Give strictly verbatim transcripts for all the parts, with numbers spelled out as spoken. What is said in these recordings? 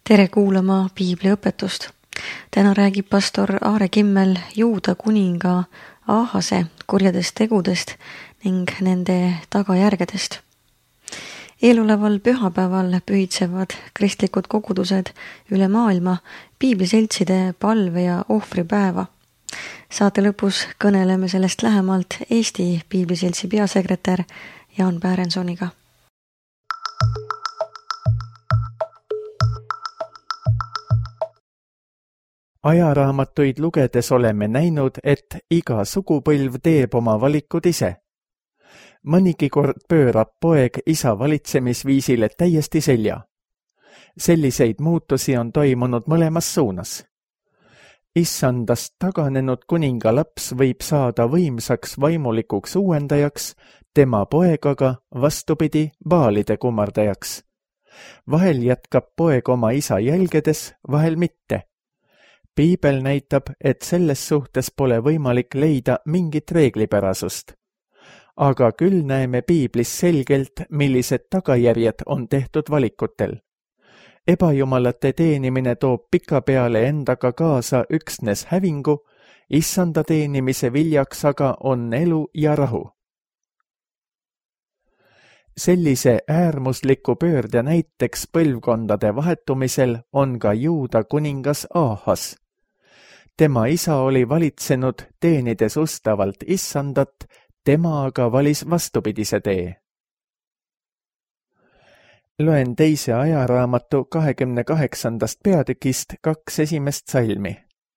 Tere kuulama piibliõpetust. Täna räägib pastor Aare Kimmel Juuda kuninga Aahase kurjadest tegudest ning nende tagajärgedest. Eeloleval pühapäeval pühitsevad kristlikud kogudused üle maailma piibliseltside palve- ja ohvripäeva. Saate lõpus kõneleme sellest lähemalt Eesti piibliseltsi peasekretär Jaan Päärensoniga. Ajaraamatuid lugedes oleme näinud, et iga sugupõlv teeb oma valikud ise. Mõnigi kord pöörab poeg isa valitsemisviisile täiesti selja. Selliseid muutusi on toimunud mõlemas suunas. Issandast taganenud kuninga laps võib saada võimsaks vaimulikuks uuendajaks, tema poeg aga vastupidi baalide kummardajaks. Vahel jätkab poeg oma isa jälgedes, vahel mitte. Piibel näitab, et selles suhtes pole võimalik leida mingit reeglipärasust. Aga küll näeme piiblis selgelt, millised tagajärjed on tehtud valikutel. Ebajumalate teenimine toob pikapeale endaga kaasa üksnes hävingu, issanda teenimise viljaks aga on elu ja rahu. Sellise äärmusliku pöörde näiteks põlvkondade vahetumisel on ka Juuda kuningas Aahas. Tema isa oli valitsenud teenides ustavalt issandat, tema aga valis vastupidise tee. Loen teise ajaraamatu kahekümne kaheksandast peatükist kaks esimest salmi.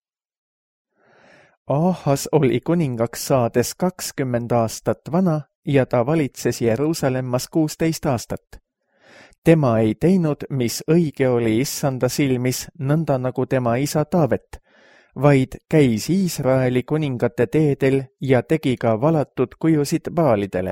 Aahas oli kuningaks saades kakskümmend aastat vana ja ta valitses Jeruusalemmas kuusteist aastat. Tema ei teinud, mis õige oli issanda silmis, nõnda nagu tema isa Taavet, vaid käis Iisraeli kuningate teedel ja tegi ka valatud kujusid baalidele.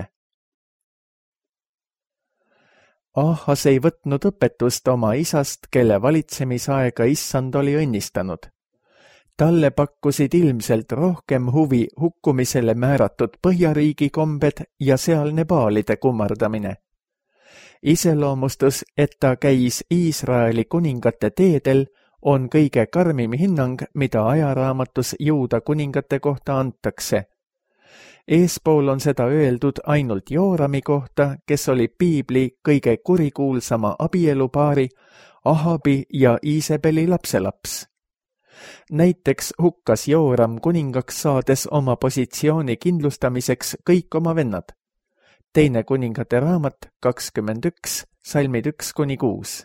Aahas ei võtnud õpetust oma isast, kelle valitsemisaega issand oli õnnistanud. Talle pakkusid ilmselt rohkem huvi hukkumisele määratud Põhjariigi kombed ja sealne baalide kummardamine. Iseloomustus, et ta käis Iisraeli kuningate teedel, on kõige karmim hinnang, mida ajaraamatus Juuda kuningate kohta antakse. Eespool on seda öeldud ainult Joorami kohta, kes oli piibli kõige kurikuulsama abielupaari Ahabi ja Iisebeli lapselaps. Näiteks hukkas Jooram kuningaks saades oma positsiooni kindlustamiseks kõik oma vennad. Teine kuningate raamat kakskümmend üks, salmid üks kuni kuus.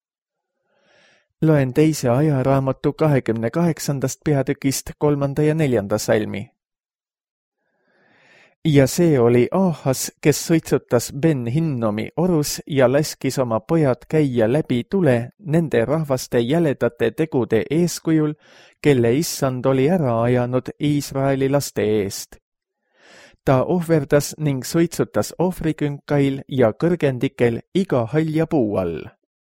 Loen teise ajaraamatu kahekümne kaheksandast peatükist kolmanda ja neljanda salmi. Ja see oli Aahas, kes suitsutas Ben-Hinnomi orus ja laskis oma pojad käia läbi tule nende rahvaste jäledate tegude eeskujul, kelle issand oli ära ajanud Iisraeli laste eest. Ta ohverdas ning suitsutas ohvrikünkail ja kõrgendikel iga halja puu all.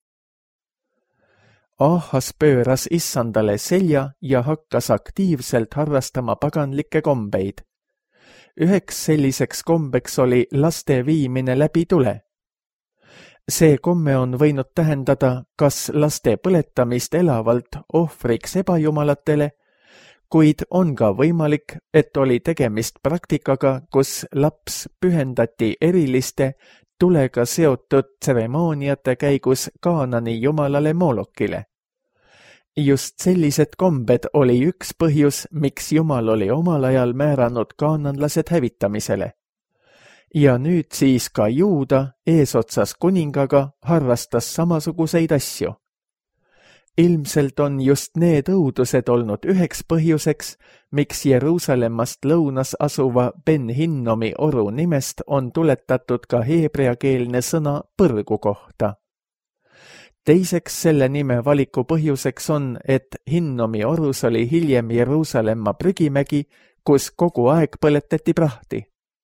Aahas pööras issandale selja ja hakkas aktiivselt harrastama paganlikke kombeid. Üheks selliseks kombeks oli laste viimine läbi tule. See komme on võinud tähendada kas laste põletamist elavalt ohvriks ebajumalatele, kuid on ka võimalik, et oli tegemist praktikaga, kus laps pühendati eriliste, tulega seotud tseremooniate käigus Kaanani jumalale Moolokile. Just sellised kombed oli üks põhjus, miks Jumal oli omal ajal määranud kaananlased hävitamisele. Ja nüüd siis ka Juuda eesotsas kuningaga harrastas samasuguseid asju. Ilmselt on just need õudused olnud üheks põhjuseks, miks Jeruusalemmast lõunas asuva Ben-Hinnomi oru nimest on tuletatud ka heebreakeelne sõna põrgu kohta. Teiseks selle nime valiku põhjuseks on, et Hinnomi orus oli hiljem Jeruusalemma prügimägi, kus kogu aeg põletati prahti.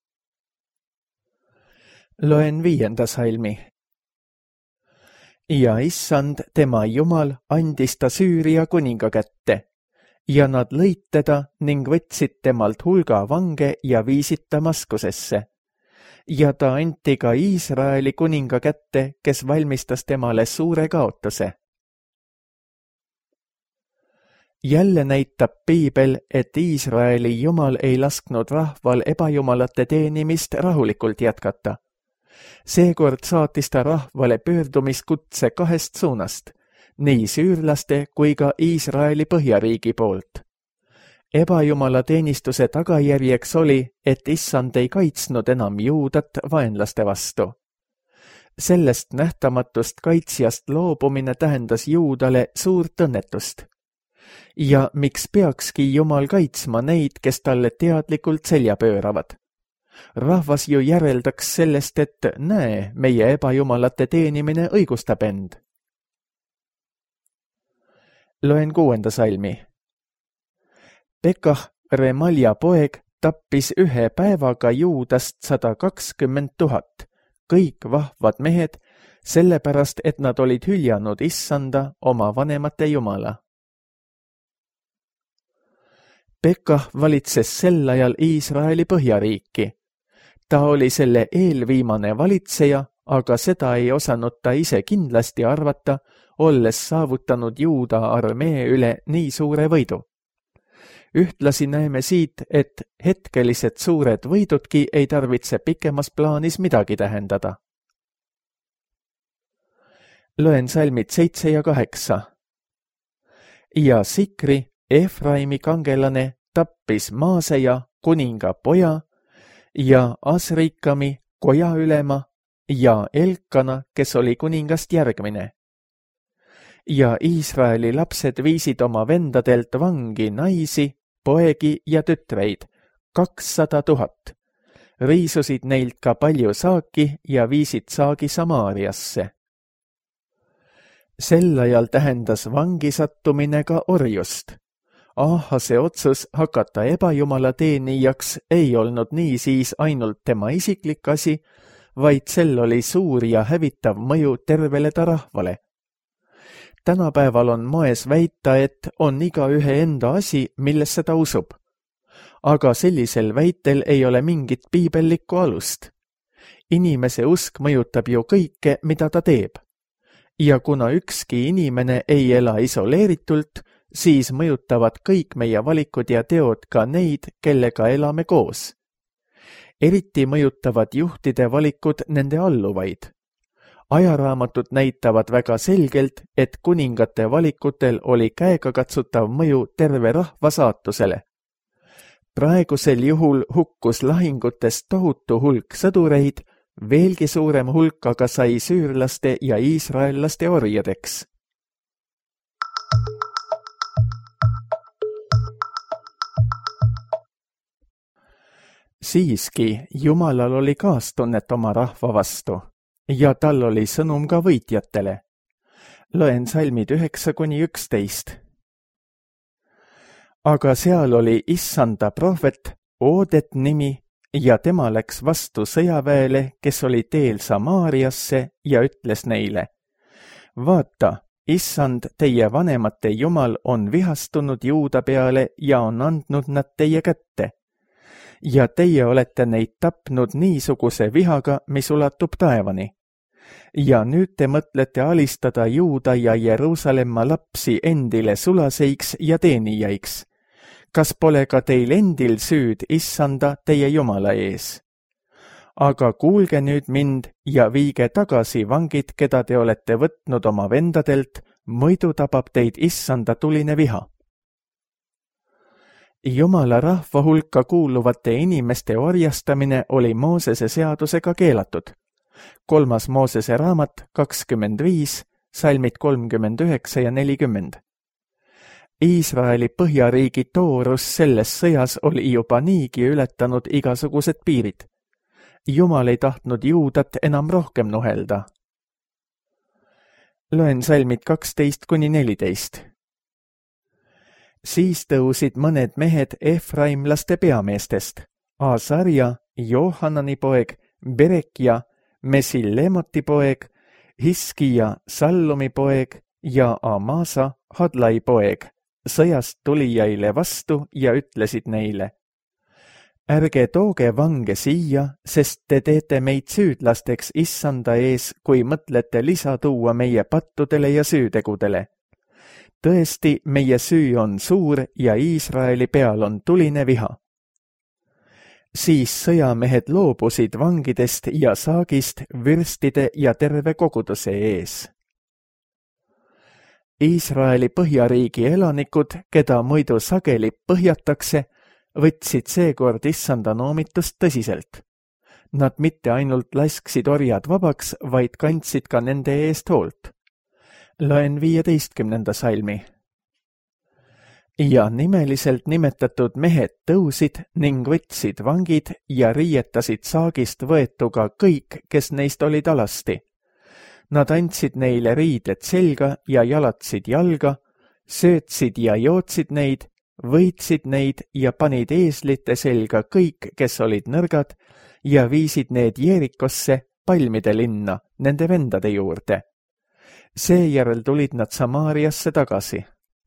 Loen viienda salmi. Ja issand, tema Jumal, andis ta Süüria kuninga kätte, ja nad lõid teda ning võtsid temalt hulga vange ja viisid Damaskusesse. ja ta anti ka Iisraeli kuninga kätte, kes valmistas temale suure kaotuse. Jälle näitab piibel, et Iisraeli jumal ei lasknud rahval ebajumalate teenimist rahulikult jätkata. Seekord saatis ta rahvale pöördumiskutse kahest suunast, nii süürlaste kui ka Iisraeli põhjariigi poolt. Ebajumala teenistuse tagajärjeks oli, et issand ei kaitsnud enam juudat vaenlaste vastu. Sellest nähtamatust kaitsjast loobumine tähendas juudale suurt õnnetust. Ja miks peakski Jumal kaitsma neid, kes talle teadlikult selja pööravad? Rahvas ju järeldaks sellest, et näe, meie ebajumalate teenimine õigustab end. Loen kuuenda salmi. Pekah, Remalja poeg, tappis ühe päevaga juudast sada kakskümmend tuhat, kõik vahvad mehed, sellepärast, et nad olid hüljanud issanda oma vanemate jumala. Pekah valitses sel ajal Iisraeli põhjariiki. Ta oli selle eelviimane valitseja, aga seda ei osanud ta ise kindlasti arvata, olles saavutanud juuda armee üle nii suure võidu. Ühtlasi näeme siit, et hetkelised suured võidudki ei tarvitse pikemas plaanis midagi tähendada. Loen salmid seitse ja kaheksa. Ja Sikri, Efraimi kangelane, tappis Maaseja, kuninga poja, ja Asrikami, koja ülema, ja Elkana, kes oli kuningast järgmine. Ja Iisraeli lapsed viisid oma vendadelt vangi naisi, poegi ja tütreid, kakssada tuhat. Riisusid neilt ka palju saaki ja viisid saagi Samaariasse. Sel ajal tähendas vangi sattumine ka orjust. Ahase otsus hakata ebajumala teenijaks ei olnud nii siis ainult tema isiklik asi, vaid sel oli suur ja hävitav mõju tervele ta rahvale. Tänapäeval on moes väita, et on igaühe enda asi, millesse ta usub. Aga sellisel väitel ei ole mingit piibellikku alust. Inimese usk mõjutab ju kõike, mida ta teeb. Ja kuna ükski inimene ei ela isoleeritult, siis mõjutavad kõik meie valikud ja teod ka neid, kellega elame koos. Eriti mõjutavad juhtide valikud nende alluvaid. Ajaraamatud näitavad väga selgelt, et kuningate valikutel oli käegakatsutav mõju terve rahva saatusele. Praegusel juhul hukkus lahingutest tohutu hulk sõdureid, veelgi suurem hulk aga sai süürlaste ja iisraellaste orjadeks. Siiski Jumalal oli kaastunnet oma rahva vastu ja tal oli sõnum ka võitjatele. Loen salmid üheksa kuni üksteist. Aga seal oli issanda prohvet Oodet nimi ja tema läks vastu sõjaväele, kes oli teel Samaariasse ja ütles neile: vaata, issand, teie vanemate jumal on vihastunud juuda peale ja on andnud nad teie kätte. Ja teie olete neid tapnud niisuguse vihaga, mis ulatub taevani. Ja nüüd te mõtlete alistada Juuda ja Jeruusalemma lapsi endile sulaseiks ja teenijaiks. Kas pole ka teil endil süüd issanda teie Jumala ees? Aga kuulge nüüd mind ja viige tagasi vangid, keda te olete võtnud oma vendadelt, muidu tabab teid issanda tuline viha. Jumala rahva hulka kuuluvate inimeste orjastamine oli Moosese seadusega keelatud. Kolmas Moosese raamat kakskümmend viis, salmid kolmkümmend üheksa ja nelikümmend. Iisraeli põhjariigi toorus selles sõjas oli juba niigi ületanud igasugused piirid. Jumal ei tahtnud juudat enam rohkem nuhelda. Loen salmid kaksteist kuni neliteist. Siis tõusid mõned mehed Efraimlaste peameestest, Asarja, Johanani poeg, Berekja, Mesillemoti poeg, Hiskija, Sallumi poeg ja Amasa, Hadlai poeg, sõjast tulijaile vastu ja ütlesid neile: ärge tooge vange siia, sest te teete meid süüdlasteks issanda ees, kui mõtlete lisa tuua meie pattudele ja süütegudele. tõesti, meie süü on suur ja Iisraeli peal on tuline viha. Siis sõjamehed loobusid vangidest ja saagist vürstide ja terve koguduse ees. Iisraeli põhjariigi elanikud, keda muidu sageli põhjatakse, võtsid seekord issanda noomitust tõsiselt. Nad mitte ainult lasksid orjad vabaks, vaid kandsid ka nende eest hoolt. Loen viieteistkümnenda salmi. Ja nimeliselt nimetatud mehed tõusid ning võtsid vangid ja riietasid saagist võetuga kõik, kes neist olid alasti. Nad andsid neile riided selga ja jalatsid jalga, söötsid ja jootsid neid, võitsid neid ja panid eeslite selga kõik, kes olid nõrgad, ja viisid need Jeerikosse, palmide linna, nende vendade juurde. Seejärel tulid nad Samaariasse tagasi.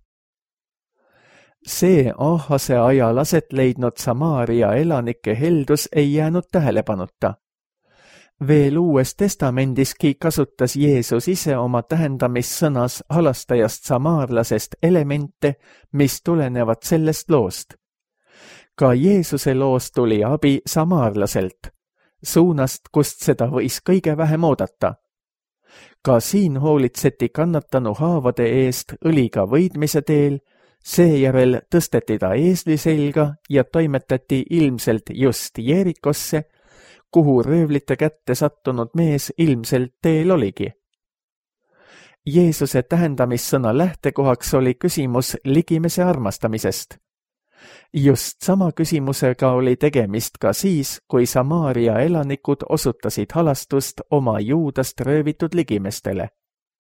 See Aahase ajal aset leidnud Samaaria elanike heldus ei jäänud tähelepanuta. Veel Uues Testamendiski kasutas Jeesus ise oma tähendamissõnas halastajast samaarlasest elemente, mis tulenevad sellest loost. Ka Jeesuse loost tuli abi samaarlaselt, suunast, kust seda võis kõige vähem oodata. Ka siin hoolitseti kannatanu haavade eest õliga võidmise teel, seejärel tõsteti ta eesli selga ja toimetati ilmselt just Jeerikosse, kuhu röövlite kätte sattunud mees ilmselt teel oligi. Jeesuse tähendamissõna lähtekohaks oli küsimus ligimese armastamisest. Just sama küsimusega oli tegemist ka siis, kui Samaaria elanikud osutasid halastust oma Juudast röövitud ligimestele.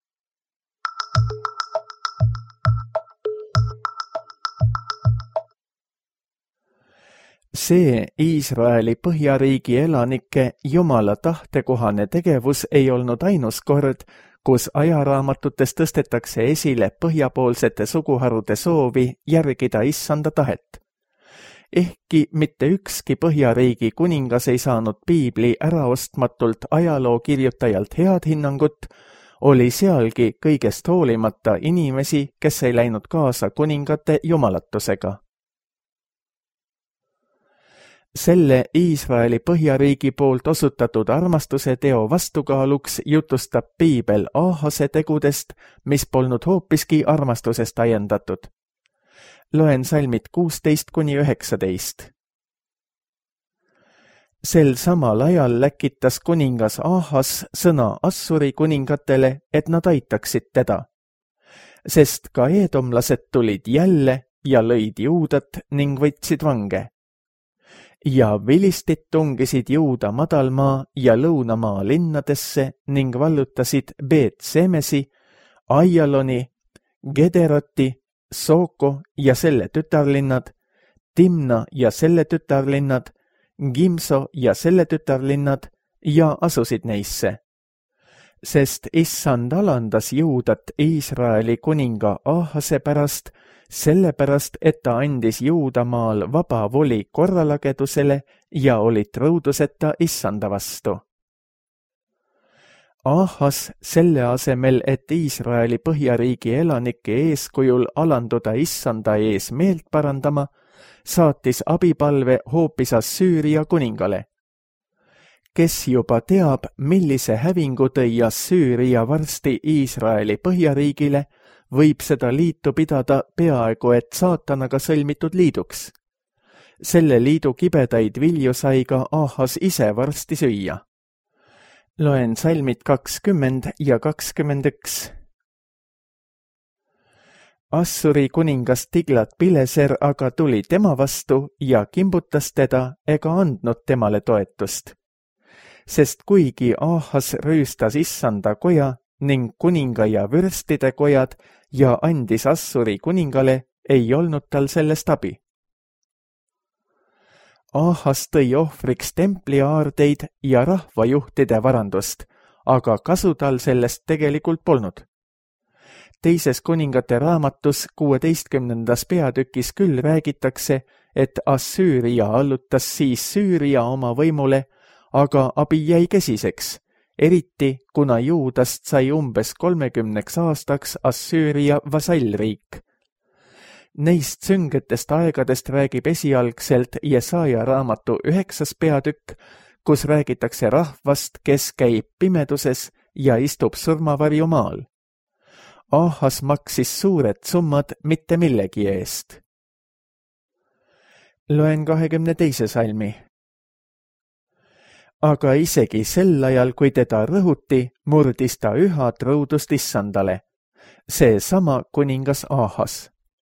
See Iisraeli põhjariigi elanike Jumala tahtekohane tegevus ei olnud ainus kord, kus ajaraamatutes tõstetakse esile põhjapoolsete suguharude soovi järgida issanda tahet. Ehkki mitte ükski põhjariigi kuningas ei saanud piibli äraostmatult ajaloo kirjutajalt head hinnangut, oli sealgi kõigest hoolimata inimesi, kes ei läinud kaasa kuningate jumalatusega. Selle Iisraeli põhjariigi poolt osutatud armastuse teo vastukaaluks jutustab piibel Aahase tegudest, mis polnud hoopiski armastusest ajendatud. Loen salmid kuusteist kuni üheksateist. Sel samal ajal läkitas kuningas Aahas sõna Assuri kuningatele, et nad aitaksid teda. Sest ka eedomlased tulid jälle ja lõid Juudat ning võtsid vange. Ja vilistid tungisid Juuda madalmaa ja lõunamaa linnadesse ning vallutasid Beet-Semesi, Aialoni, Gederoti, Sooko ja selle tütarlinnad, Timna ja selle tütarlinnad, Gimso ja selle tütarlinnad ja asusid neisse. Sest issand alandas Juudat Iisraeli kuninga Aahase pärast, sellepärast, et ta andis Juudamaal vaba voli korralagedusele ja olid rõuduseta issanda vastu. Aahas selle asemel, et Iisraeli põhjariigi elanike eeskujul alanduda issanda ees meelt parandama, saatis abipalve hoopis Assüüria kuningale. Kes juba teab, millise hävingu tõi Assüüria varsti Iisraeli põhjariigile, võib seda liitu pidada peaaegu et saatanaga sõlmitud liiduks. Selle liidu kibedaid vilju sai ka Aahas ise varsti süüa. Loen salmid kakskümmend ja kakskümmend üks. Assuri kuningas Tiglat-Pileser aga tuli tema vastu ja kimbutas teda ega andnud temale toetust. Sest kuigi Aahas rüüstas issanda koja ning kuninga ja vürstide kojad ja andis Assuri kuningale, ei olnud tal sellest abi. Aahas tõi ohvriks templiaardeid ja rahvajuhtide varandust, aga kasu tal sellest tegelikult polnud. Teises kuningate raamatus kuueteistkümnendas peatükis küll räägitakse, et Assüüria allutas siis Süüria oma võimule, aga abi jäi kesiseks, eriti kuna Juudast sai umbes kolmekümneks aastaks Assüüria vasallriik. Neist süngetest aegadest räägib esialgselt Jesaja raamatu üheksas peatükk, kus räägitakse rahvast, kes käib pimeduses ja istub surmavarju maal. Ahas maksis suured summad mitte millegi eest. Loen kahekümne teise salmi. Aga isegi sel ajal, kui teda rõhuti, murdis ta üha truudust issandale. See sama kuningas Ahas.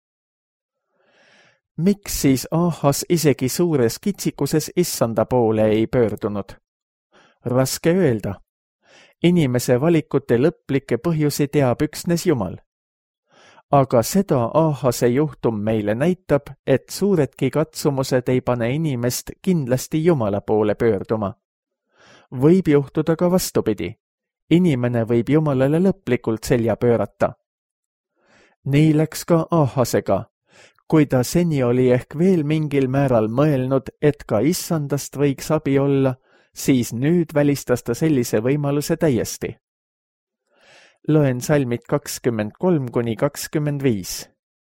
Miks siis Ahas isegi suures kitsikuses issanda poole ei pöördunud? Raske öelda. Inimese valikute lõplikke põhjusi teab üksnes Jumal. Aga seda Ahase juhtum meile näitab, et suuredki katsumused ei pane inimest kindlasti Jumala poole pöörduma. Võib juhtuda ka vastupidi. Inimene võib Jumalale lõplikult selja pöörata. Nii läks ka Ahasega. Kui ta seni oli ehk veel mingil määral mõelnud, et ka issandast võiks abi olla, siis nüüd välistas ta sellise võimaluse täiesti. Loen salmid kakskümmend kolm kuni kakskümmend viis.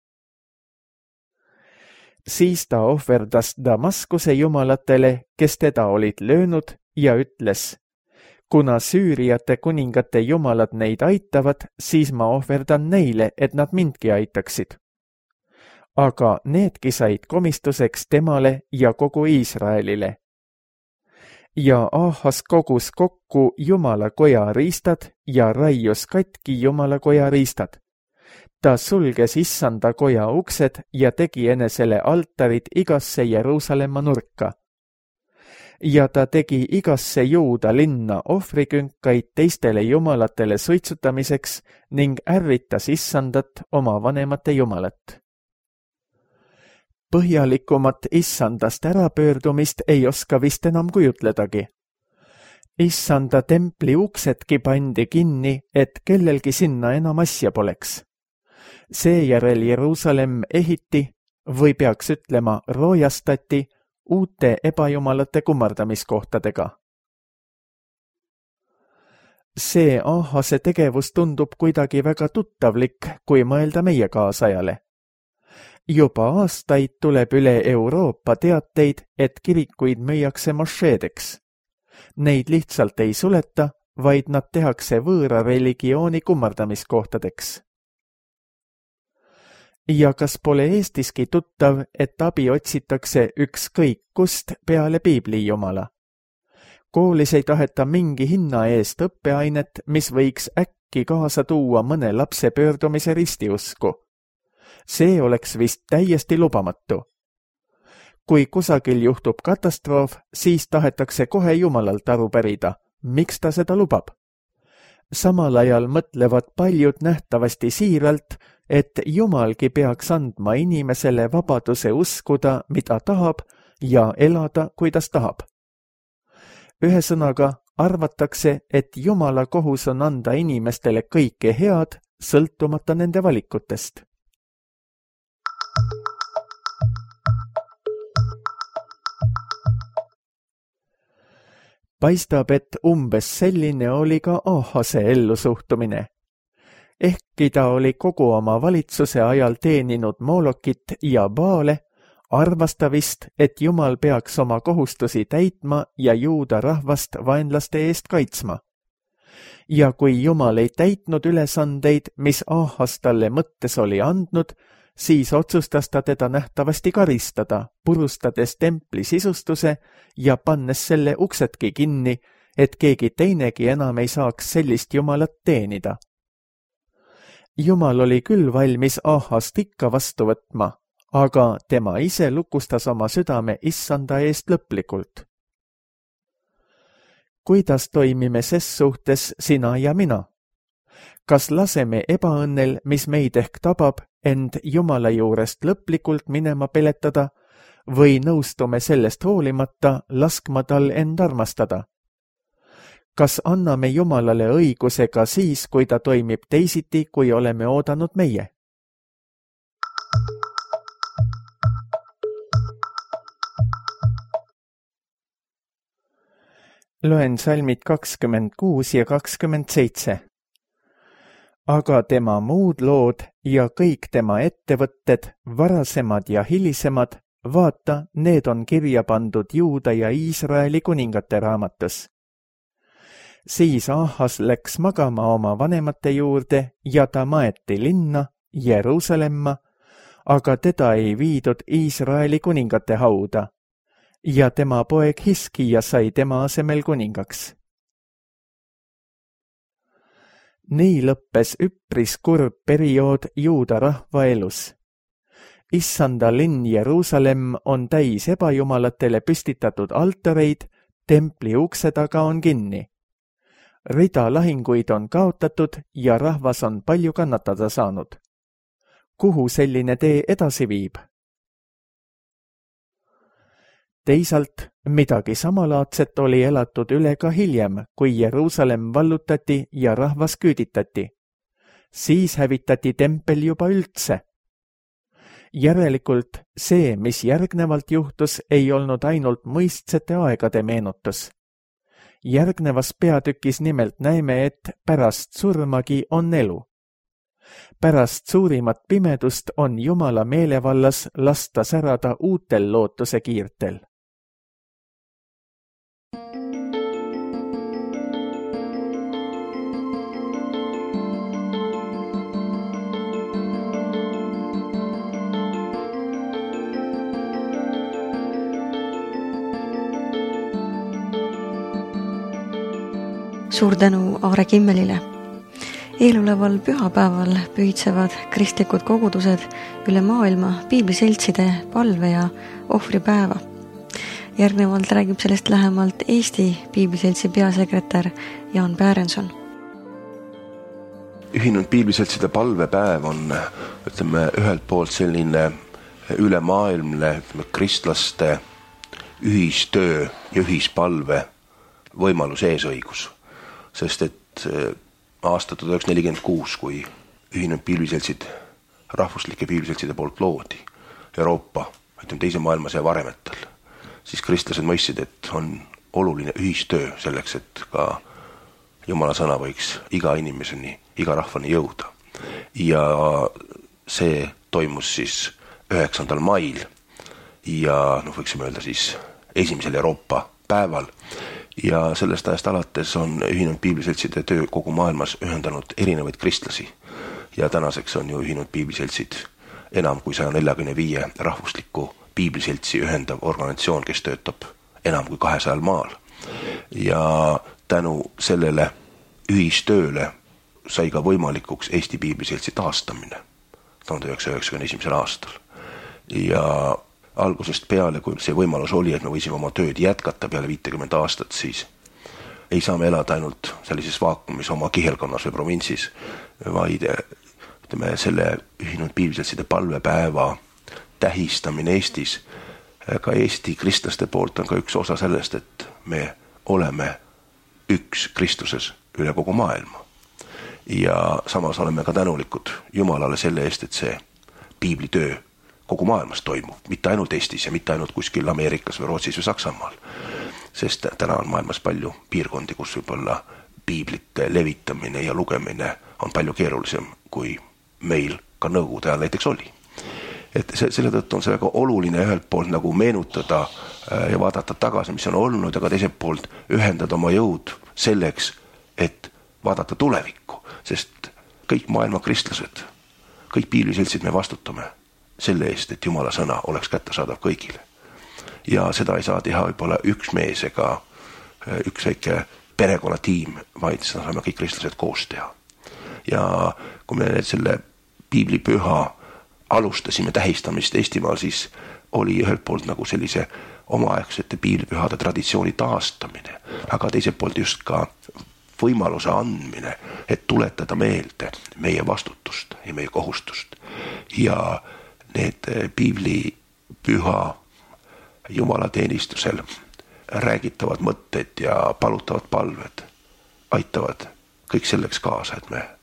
Siis ta ohverdas Damaskuse jumalatele, kes teda olid löönud, ja ütles, kuna Süüriate kuningate jumalad neid aitavad, siis ma ohverdan neile, et nad mindki aitaksid. Aga needki said komistuseks temale ja kogu Iisraelile. Ja Ahas kogus kokku Jumala koja riistad ja raius katki Jumala koja riistad. Ta sulges issanda koja uksed ja tegi enesele altarid igasse Jeruusalemma nurka. Ja ta tegi igasse Juuda linna ohvrikünkaid teistele jumalatele suitsutamiseks ning ärritas issandat oma vanemate jumalat. Põhjalikumat issandast ärapöördumist ei oska vist enam kujutledagi. Issanda templi uksedki pandi kinni, et kellelgi sinna enam asja poleks. Seejärel Jeruusalemm ehiti, või peaks ütlema roojastati, uute ebajumalate kummardamiskohtadega. See Ahase tegevus tundub kuidagi väga tuttavlik, kui mõelda meie kaasajale. Juba aastaid tuleb üle Euroopa teateid, et kirikuid müüakse mošeedeks. Neid lihtsalt ei suleta, vaid nad tehakse võõra religiooni kummardamiskohtadeks. Ja kas pole Eestiski tuttav, et abi otsitakse ükskõik kust peale piibli jumala? Koolis ei taheta mingi hinna eest õppeainet, mis võiks äkki kaasa tuua mõne lapse pöördumise ristiusku. See oleks vist täiesti lubamatu. Kui kusagil juhtub katastroof, siis tahetakse kohe Jumalalt aru pärida, miks ta seda lubab. Samal ajal mõtlevad paljud nähtavasti siiralt, et Jumalgi peaks andma inimesele vabaduse uskuda, mida tahab, ja elada, kuidas tahab. Ühesõnaga, arvatakse, et Jumala kohus on anda inimestele kõike head, sõltumata nende valikutest. Paistab, et umbes selline oli ka Ahase ellusuhtumine. Ehkki ta oli kogu oma valitsuse ajal teeninud Moolokit ja Baale, arvas ta vist, et Jumal peaks oma kohustusi täitma ja Juuda rahvast vaenlaste eest kaitsma. Ja kui Jumal ei täitnud ülesandeid, mis Ahas talle mõttes oli andnud, siis otsustas ta teda nähtavasti karistada, purustades templi sisustuse ja pannes selle uksedki kinni, et keegi teinegi enam ei saaks sellist Jumalat teenida. Jumal oli küll valmis Ahast ikka vastu võtma, aga tema ise lukustas oma südame issanda eest lõplikult. Kuidas toimime ses suhtes sina ja mina? Kas laseme ebaõnnel, mis meid ehk tabab, end Jumala juurest lõplikult minema peletada või nõustume sellest hoolimata laskma tal end armastada? Kas anname Jumalale õiguse ka siis, kui ta toimib teisiti, kui oleme oodanud meie? Loen salmid kakskümmend kuus ja kakskümmend seitse. Aga tema muud lood ja kõik tema ettevõtted, varasemad ja hilisemad, vaata, need on kirja pandud Juuda ja Iisraeli kuningate raamatus. Siis Ahas läks magama oma vanemate juurde ja ta maeti linna, Jeruusalemma, aga teda ei viidud Iisraeli kuningate hauda ja tema poeg Hiskija sai tema asemel kuningaks. Nii lõppes üpris kurb periood Juuda rahva elus. Issanda linn Jeruusalemm on täis ebajumalatele püstitatud altareid, templi ukse taga on kinni. Rida lahinguid on kaotatud ja rahvas on palju kannatada saanud. Kuhu selline tee edasi viib? Teisalt midagi samalaadset oli elatud üle ka hiljem, kui Jeruusalemm vallutati ja rahvas küüditati. Siis hävitati tempel juba üldse. Järelikult see, mis järgnevalt juhtus, ei olnud ainult mõistsete aegade meenutus. Järgnevas peatükis nimelt näeme, et pärast surmagi on elu. Pärast suurimat pimedust on Jumala meelevallas lasta särada uutel lootuse kiirtel. Suur tänu Aare Kimmelile. Eeloleval pühapäeval pühitsevad kristlikud kogudused üle maailma piibliseltside palve- ja ohvripäeva. Järgnevalt räägib sellest lähemalt Eesti piibliseltsi peasekretär Jaan Päärenson. Ühinenud piibliseltside palvepäev on, ütleme, ühelt poolt selline ülemaailmne, ütleme, kristlaste ühistöö ja ühispalve võimalus eesõigus. Sest et aasta tuhat üheksasada nelikümmend kuus, kui ühinenud piibliseltsid, rahvuslike piibliseltside poolt loodi Euroopa, ütleme, teise maailmasõja varemetel, siis kristlased mõistsid, et on oluline ühistöö selleks, et ka Jumala sõna võiks iga inimeseni, iga rahvani jõuda. Ja see toimus siis üheksandal mail ja noh, võiksime öelda siis esimesel Euroopa päeval. Ja sellest ajast alates on ühinenud piibliseltside töö kogu maailmas ühendanud erinevaid kristlasi. Ja tänaseks on ju ühinenud piibliseltsid enam kui saja neljakümne viie rahvuslikku piibliseltsi ühendav organisatsioon, kes töötab enam kui kahesajal maal. Ja tänu sellele ühistööle sai ka võimalikuks Eesti piibliseltsi taastamine tuhande üheksasaja üheksakümne esimesel aastal. Ja algusest peale, kui see võimalus oli, et me võisime oma tööd jätkata peale viitekümmet aastat, siis ei saa me elada ainult sellises vaakumis oma kihelkonnas või provintsis, vaid ütleme, selle ühinenud piibliseltside palvepäeva tähistamine Eestis, ka Eesti kristlaste poolt on ka üks osa sellest, et me oleme üks Kristuses üle kogu maailma. Ja samas oleme ka tänulikud Jumalale selle eest, et see piiblitöö kogu maailmas toimub, mitte ainult Eestis ja mitte ainult kuskil Ameerikas või Rootsis või Saksamaal. Sest täna on maailmas palju piirkondi, kus võib-olla piiblite levitamine ja lugemine on palju keerulisem, kui meil ka nõukogude ajal näiteks oli. Et see, selle tõttu on see väga oluline ühelt poolt nagu meenutada ja vaadata tagasi, mis on olnud, aga teiselt poolt ühendada oma jõud selleks, et vaadata tulevikku, sest kõik maailma kristlased, kõik piibliseltsid me vastutame selle eest, et Jumala sõna oleks kättesaadav kõigile. Ja seda ei saa teha võib-olla üks mees ega üks väike perekonnatiim, vaid seda saame kõik kristlased koos teha. Ja kui me selle piiblipüha alustasime tähistamist Eestimaal, siis oli ühelt poolt nagu sellise omaaegsete piiblipühade traditsiooni taastamine, aga teiselt poolt just ka võimaluse andmine, et tuletada meelde meie vastutust ja meie kohustust. Ja need piiblipüha jumalateenistusel räägitavad mõtted ja palutavad palved aitavad kõik selleks kaasa, et me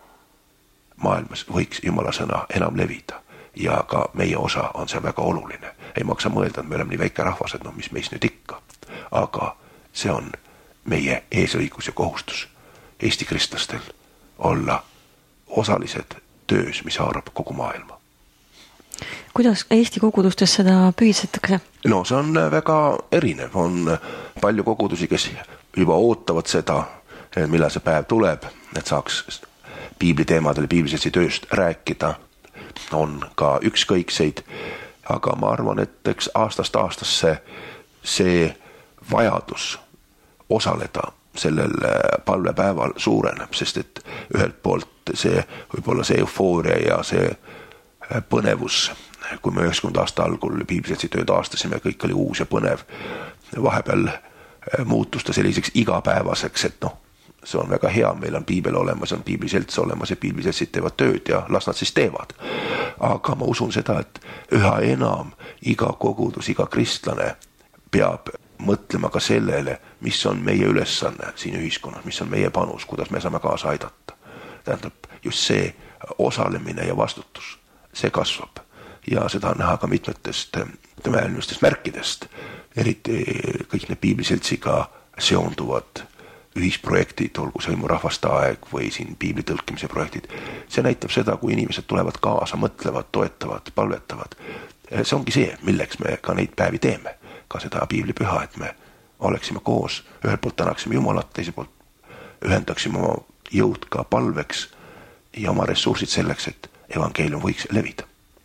maailmas võiks Jumala sõna enam levida ja ka meie osa on see väga oluline. Ei maksa mõelda, et me oleme nii väike rahvas, et no mis meist nüüd ikka, aga see on meie eesõigus ja kohustus Eesti kristlastel olla osalised töös, mis haarab kogu maailma. Kuidas Eesti kogudustes seda püüdsetakse? No see on väga erinev. On palju kogudusi, kes juba ootavad seda, millal see päev tuleb, et saaks piibli teemadel piibliseltsi tööst rääkida. On ka ükskõikseid, aga ma arvan, et eks aastast aastasse see vajadus osaleda sellel palvepäeval suureneb, sest et ühelt poolt see võib-olla see eufooria ja see põnevus, kui me üheksakümnenda aasta algul piibliseltsi tööd aastasime, kõik oli uus ja põnev, vahepeal muutus ta selliseks igapäevaseks, et noh, see on väga hea, meil on piibel olemas, on piibliselts olemas ja piibliseltsid teevad tööd ja las nad siis teevad. Aga ma usun seda, et üha enam iga kogudus, iga kristlane peab mõtlema ka sellele, mis on meie ülesanne siin ühiskonnas, mis on meie panus, kuidas me saame kaasa aidata. Tähendab, just see osalemine ja vastutus, see kasvab. Ja seda on näha ka mitmetest tõmelistest märkidest, eriti kõik need piibliseltsiga seonduvad ühisprojektid, olgu see Hõimurahvaste aeg või siin piibli tõlkimise projektid. See näitab seda, kui inimesed tulevad kaasa, mõtlevad, toetavad, palvetavad. See ongi see, milleks me ka neid päevi teeme. Ka seda piiblipüha, et me oleksime koos, ühelt poolt tänaksime Jumalat, teise poolt ühendaksime oma jõud ka palveks ja oma ressursid selleks, et evangeelium võiks levida.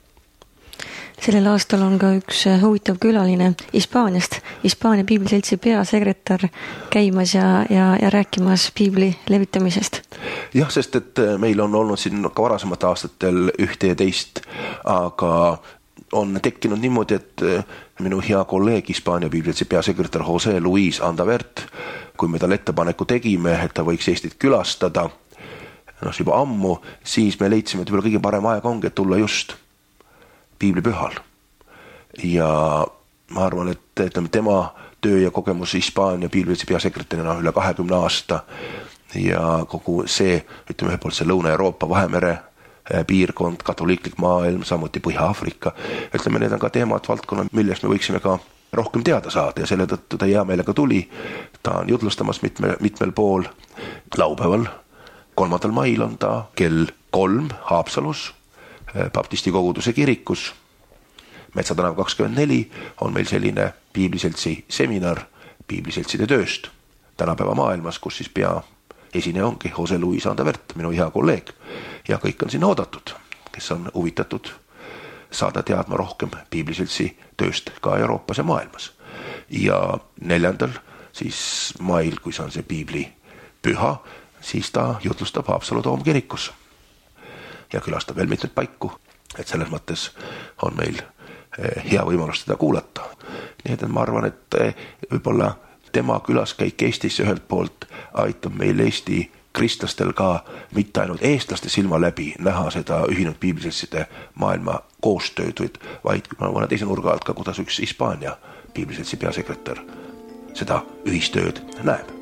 Sellel aastal on ka üks huvitav külaline Hispaaniast, Hispaania piibliseltsi peasekretär käimas ja, ja, ja rääkimas piibli levitamisest. Jah, sest et meil on olnud siin ka varasemate aastatel ühte ja teist, aga on tekkinud niimoodi, et minu hea kolleeg Hispaania piibliseltsi peasekretär Jose Luis Andavert, kui me tal ettepaneku tegime, et ta võiks Eestit külastada, noh, juba ammu, siis me leidsime, et võib-olla kõige parem aeg ongi, et tulla just piiblipühal. Ja ma arvan, et ütleme, tema töö ja kogemus Hispaania piibliseltsi peasekretärina üle kahekümne aasta ja kogu see, ütleme, ühelt poolt see Lõuna-Euroopa Vahemere piirkond, katoliiklik maailm, samuti Põhja-Aafrika. Ütleme, need on ka teemad, valdkonnad, millest me võiksime ka rohkem teada saada ja selle tõttu ta hea meelega tuli. Ta on jutlustamas mitme, mitmel pool. Laupäeval, kolmandal mail on ta kell kolm Haapsalus, Baptisti koguduse kirikus. Metsatanav kakskümmend neli on meil selline piibliseltsi seminar piibliseltside tööst tänapäeva maailmas, kus siis pea esineja ongi Jose Luis Andavert, minu hea kolleeg. Ja kõik on sinna oodatud, kes on huvitatud saada teadma rohkem piibliseltsi tööst ka Euroopas ja maailmas. Ja neljandal siis mail, kui see on see piibli püha, siis ta jutlustab Haapsalu Toomkirikus ja külastab veel mitmed paiku, et selles mõttes on meil hea võimalus teda kuulata. Nii et ma arvan, et võib-olla tema külaskäik Eestisse ühelt poolt aitab meil Eesti kristlastel ka mitte ainult eestlaste silma läbi näha seda ühinud piibliseltside maailma koostööd, vaid mõne teise nurga alt ka, kuidas üks Hispaania piibliseltsi peasekretär seda ühistööd näeb.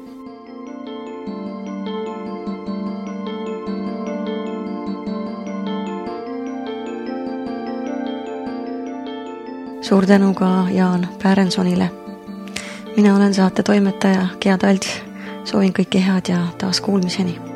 Suur tänu ka Jaan Päärensonile. Mina olen saate toimetaja Gea Talts. Soovin kõike head ja taas kuulmiseni.